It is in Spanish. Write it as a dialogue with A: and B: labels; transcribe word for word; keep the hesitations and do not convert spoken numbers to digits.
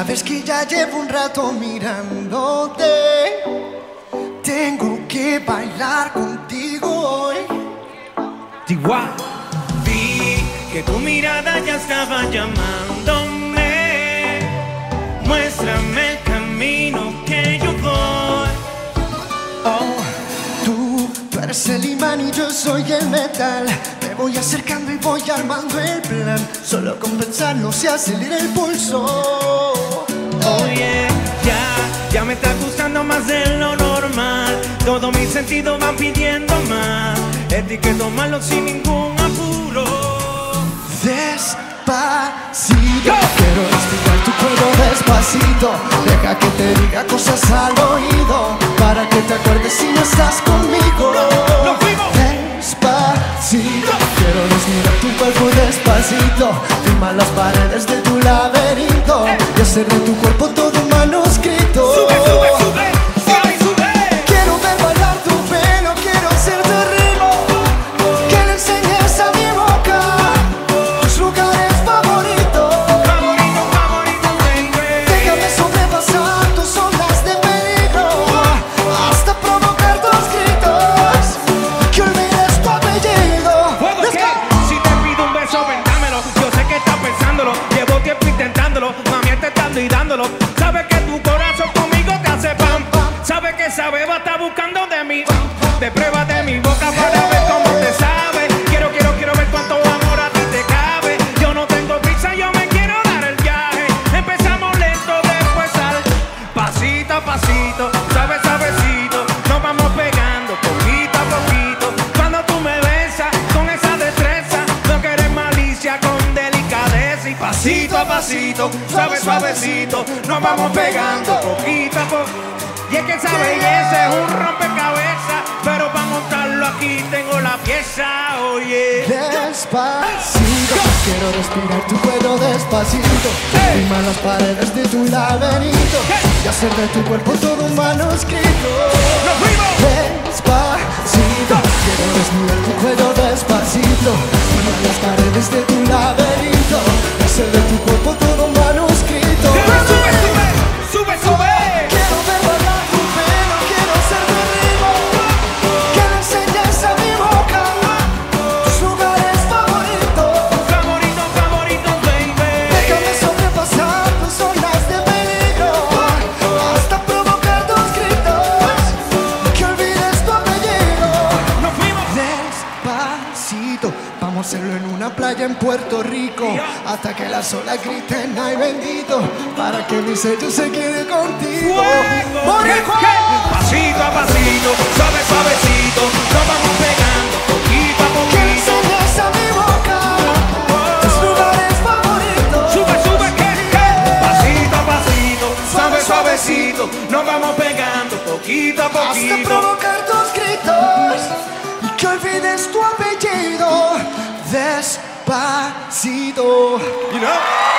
A: sabes que ya llevo un rato mirándote. Tengo que bailar contigo hoy.
B: Chihuahua. Vi que tu mirada ya estaba llamándome. Muéstrame el camino que yo voy.
A: Oh, tú, tú eres el imán y yo soy el metal. Me voy acercando y voy armando el plan. Solo con pensarlo se acelera el pulso.
B: Oye, ya, ya me está gustando más de lo normal. Todos mis sentidos van pidiendo más. Etiqueto malo sin ningún apuro.
A: Despacito, quiero respirar tu cuello despacito. Deja que te diga cosas al oído, para que te acuerdes si no estás conmigo.
B: ¡Nos fuimos!
A: Despacito, quiero desnudar tu cuerpo despacito. Firma las paredes de tu laberinto y hacer de tu cuerpo todo un manuscrito.
B: ¡Sube, sube, sube! ¡Sube, sube!
A: Quiero ver bailar tu pelo, quiero ser tu ritmo. Que le enseñes a mi boca tus lugares favoritos.
B: Favorito, favorito, baby.
A: Déjame sobrepasar tus ondas de peligro, hasta provocar tus gritos, que olvides tu apellido.
B: ¿Puedo
A: Let's
B: qué?
A: go.
B: Si te pido un beso, ven, dámelo. Yo sé que estás pensándolo. Llevo tiempo intentándolo. Mami, intentando y dándolo. Sabes que tu corazón conmigo te hace pam, pam. Sabes que esa beba está buscando de mí. De prueba de mi boca para ver cómo te sabe. Quiero, quiero, quiero ver cuánto amor a ti te cabe. Yo no tengo prisa, yo me quiero dar el viaje. Empezamos lento, después al pasito a pasito, suave, suavecito. Nos vamos pegando poquito a poquito. Cuando tú me besas con esa destreza, no quieres malicia con delicadeza. Y pasito a pasito, suave, suavecito. Nos vamos pegando poquito a poquito. Y es que esa belleza es un rompecabezas, pero para montarlo aquí tengo la pieza, oye.
A: Despacito, quiero respirar tu cuello despacito.
B: Hey.
A: Firma las paredes de tu laberinto y hacer de tu cuerpo todo un manuscrito.
B: ¡Nos fuimos!
A: Despacito, quiero desnudar tu cuello despacito. Firma las paredes de tu laberinto y hacer de tu cuerpo todo un manuscrito.
B: ¡Sube, sube, sube! ¡Sube, sube!
A: Quiero ver bailar tu pelo, quiero ser tu ritmo. Que le enseñes a mi boca tus lugares favoritos.
B: Favorito, favorito, baby.
A: Déjame sobrepasar tus zonas de peligro, hasta provocar tus gritos, que olvides tu apellido.
B: ¡Nos fuimos!
A: Despacito, vamos a hacerlo en una playa en Puerto Rico, hasta que las olas griten ay bendito, para que mi sello se quede contigo.
B: ¡Fuego! ¿Qué,
A: ¡Boricua!
B: qué? Pasito a pasito, suave, suavecito. Nos vamos pegando poquito a
A: Que le
B: poquito.
A: enseñes a mi boca tus lugares favoritos.
B: Sube, sube, ¿qué, qué? Pasito a pasito, suave, suavecito. Nos vamos pegando poquito a
A: Hasta
B: poquito.
A: provocar tus gritos y que olvides tu apellido. Despacito.
B: You know?